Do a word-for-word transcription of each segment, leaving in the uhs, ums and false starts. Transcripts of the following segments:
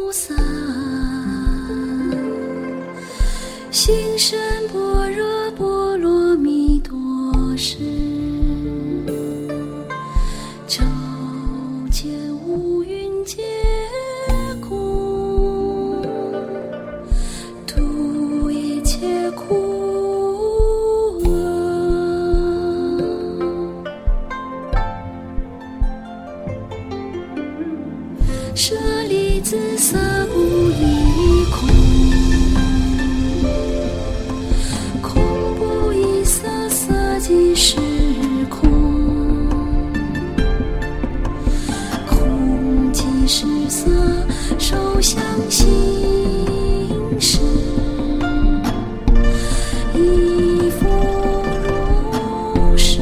菩萨，行深般若波罗蜜多时，照见五蕴皆空，度一切苦厄。舍利子，色不异空，空不异色，色即是空，空即是色，受想行识，亦复如是。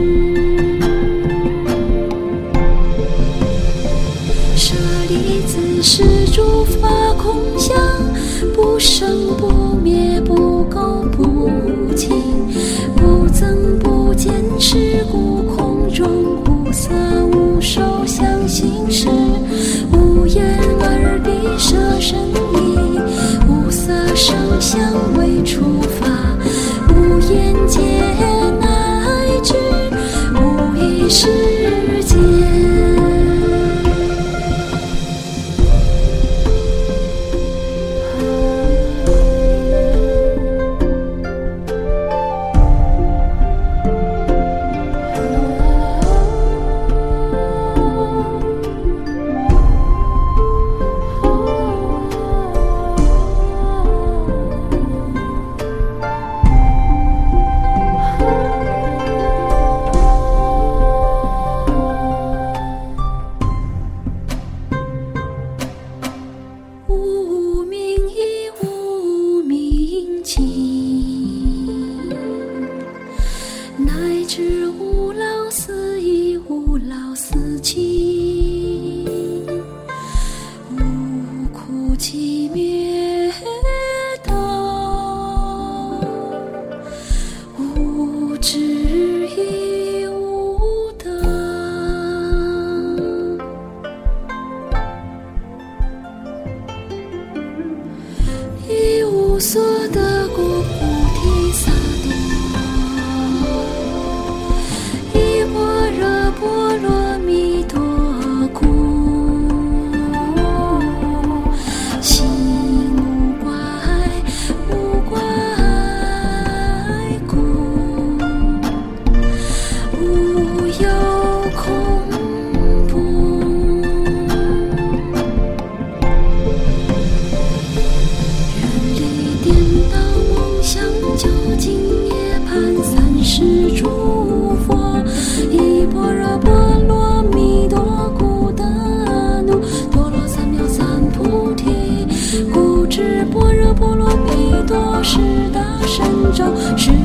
舍利子，是诸法空相，不生不灭，不垢不净，不增不减，是故空中无色无受想行识，无眼耳鼻舌身意，无色声香味触法，无眼界乃至无意识界。无明亦无明尽，乃至无老死亦无老死尽，无苦集灭道，无智亦无得。一无所得故菩提萨埵，一般若波罗蜜多故，心无挂碍，无挂碍故，无有恐怖。颠倒梦想，究竟涅槃，三世诸佛，一般若波罗蜜多故得奴，多罗三藐三菩提，故知般若波罗蜜多是大神咒。是